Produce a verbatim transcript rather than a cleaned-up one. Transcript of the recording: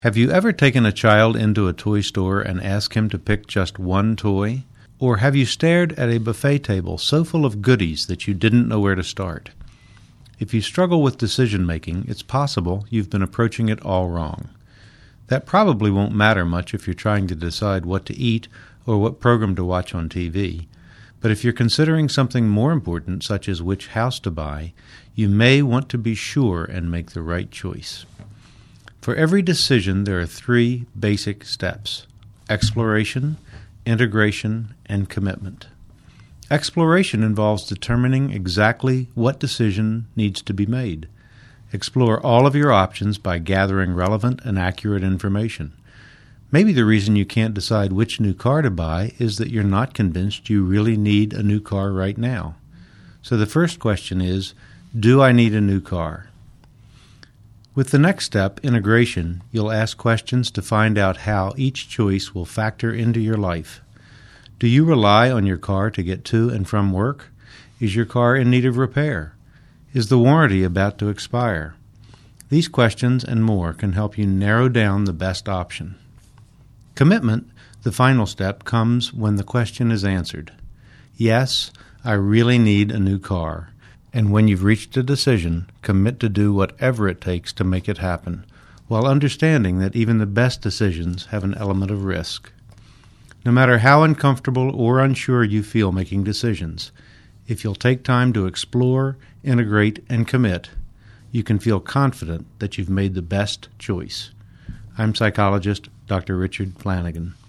Have you ever taken a child into a toy store and asked him to pick just one toy? Or have you stared at a buffet table so full of goodies that you didn't know where to start? If you struggle with decision-making, it's possible you've been approaching it all wrong. That probably won't matter much if you're trying to decide what to eat or what program to watch on T V. But if you're considering something more important, such as which house to buy, you may want to be sure and make the right choice. For every decision, there are three basic steps: exploration, integration, and commitment. Exploration involves determining exactly what decision needs to be made. Explore all of your options by gathering relevant and accurate information. Maybe the reason you can't decide which new car to buy is that you're not convinced you really need a new car right now. So the first question is, do I need a new car? With the next step, integration, you'll ask questions to find out how each choice will factor into your life. Do you rely on your car to get to and from work? Is your car in need of repair? Is the warranty about to expire? These questions and more can help you narrow down the best option. Commitment, the final step, comes when the question is answered. Yes, I really need a new car. And when you've reached a decision, commit to do whatever it takes to make it happen, while understanding that even the best decisions have an element of risk. No matter how uncomfortable or unsure you feel making decisions, if you'll take time to explore, integrate, and commit, you can feel confident that you've made the best choice. I'm psychologist Doctor Richard Flanagan.